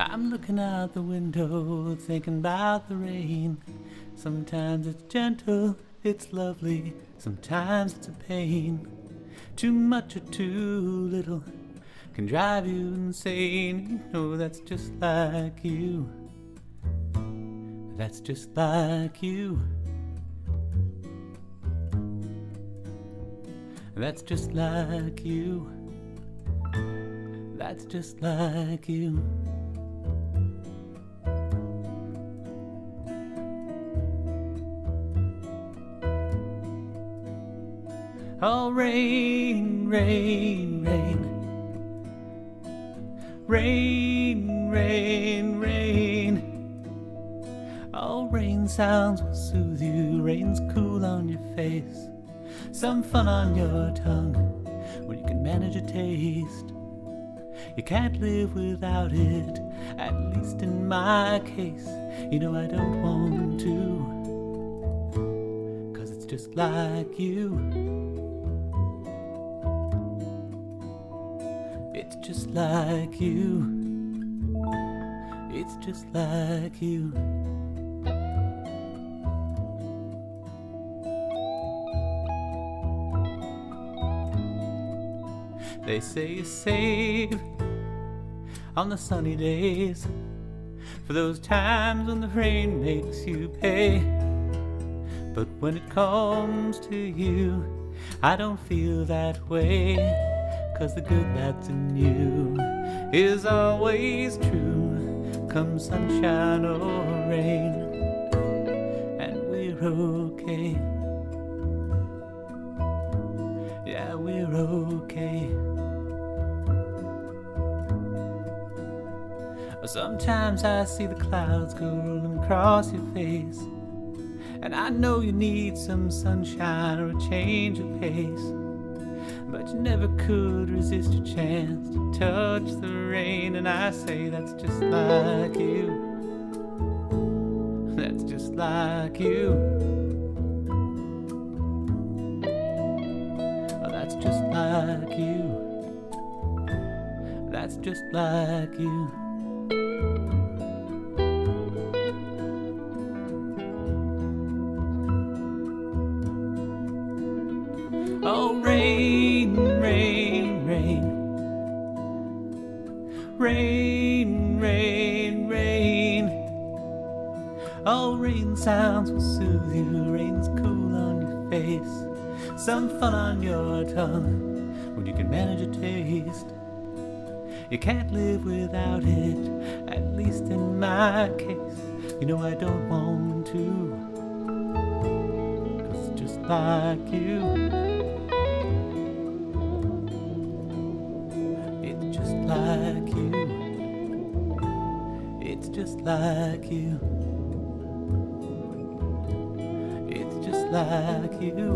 I'm looking out the window, thinking about the rain. Sometimes it's gentle, it's lovely, sometimes it's a pain. Too much or too little can drive you insane. You know that's just like you. That's just like you. That's just like you. That's just like you. Oh, rain, rain, rain. Rain, rain, rain. Oh, rain sounds will soothe you. Rain's cool on your face. Some fun on your tongue when you can manage a taste. You can't live without it, at least in my case. You know I don't want to, 'cause it's just like you. It's just like you. It's just like you. They say you save on the sunny days for those times when the rain makes you pay. But when it comes to you, I don't feel that way, 'cause the good that's in you is always true, come sunshine or rain, and we're okay. Yeah, we're okay. Sometimes I see the clouds go rolling across your face, and I know you need some sunshine or a change of pace, but you never could resist a chance to touch the rain. And I say that's just like you. That's just like you. Oh, that's just like you. That's just like you. Oh, rain, rain, rain. Rain, rain, rain. Oh, rain sounds will soothe you. Rain's cool on your face. Some fun on your tongue when you can manage a taste. You can't live without it, at least in my case. You know I don't want to, 'cause it's just like you. Like you. It's just like you. It's just like you.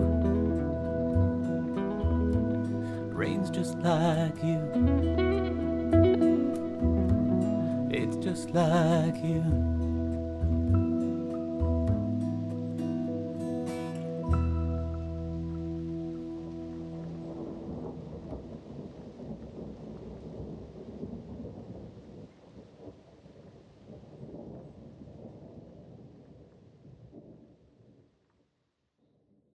Rain's just like you. It's just like you.